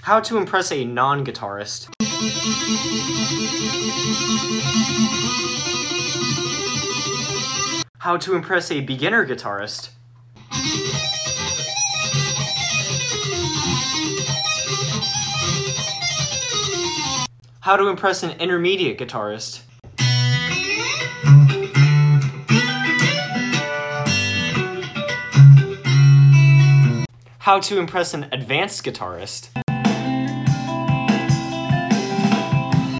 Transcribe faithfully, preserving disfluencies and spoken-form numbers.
How to impress a non-guitarist. How to impress a beginner guitarist. How to impress an intermediate guitarist. How to impress an advanced guitarist.